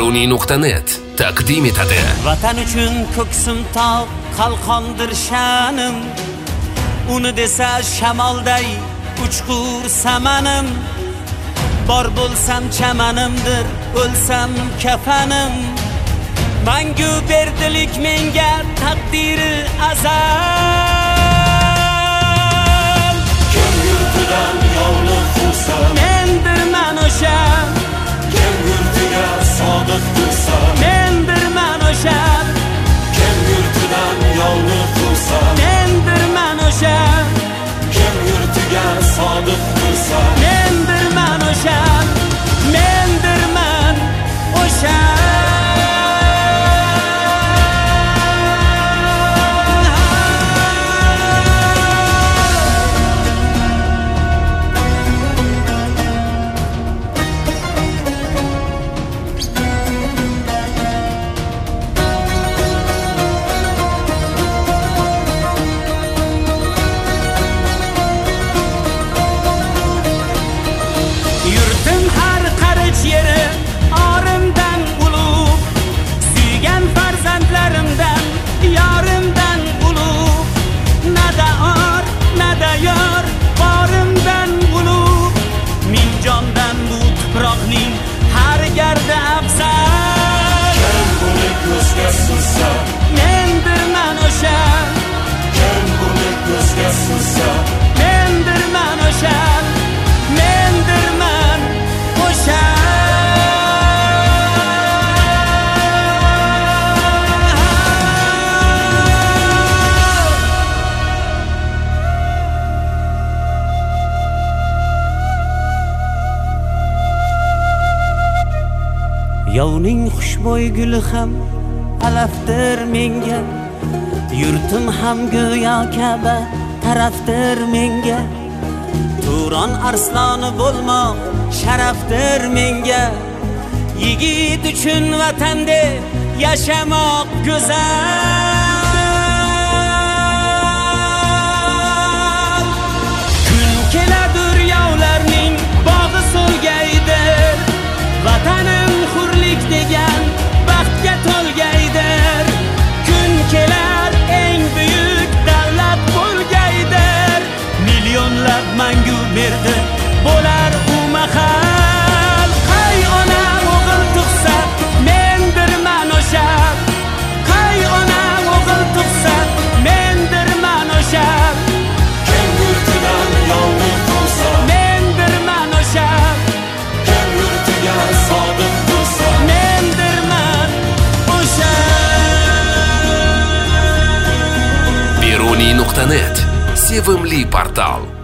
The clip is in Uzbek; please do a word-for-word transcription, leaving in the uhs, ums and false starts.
beruniy nuqta net taqdim etadi. Vatan uchun ko'ksim tog' qalqondir sha'nim, uni desa shamolday uchqur samanim. Bor bo'lsam chamanimdir, o'lsam kafanim. Mangu berdilik menga taqdiri azal. Kim yurtidan yovliq qilsa, mendirman o'sha. Kim yurtiga sodiq tursa, mendirman o'sha. Kim yurtidan yovliq qilsa, mendirman o'sha. Kim yurtiga sodiq tursa, mendirman o'sha. mendirman o'sha. Yurtim har qarich yeri orimdan ulug', suygan farzandlarimdan yorimdan ulug'. Nada or, nada yor, borimdan ulug'. Ming jondan bu tuproqning har gardi afzal. kim buni ko'zga sursa, mendirman o'sha. kim buni ko'zga sursa, mendirman o'sha. mendirman o'sha. Yovning xushbo'y guli ham alafdir menga, yurtim ham go'yo Ka'ba tarafdir menga. Turon arsloni bo'lmoq sharafdir menga, yigit uchun vatanda yashamoq go'zal. Kun keladur yovlarning bog'i so'lgaydir, vatanim hurlik degan baxtga to'lgaydir. Kun kelar eng buyuk davlat bo'lgaydir, milyonlab mangu berdi bo'lar u mahal. Qay ona o'g'il tug'sa, mendirman o'sha. Qay ona o'g'il tug'sa, mendirman o'sha. kim yurtidan yovliq qilsa, mendirman o'sha. kim yurtiga sodiq tursa, mendirman o'sha. beruniy nuqta net sevimli portal.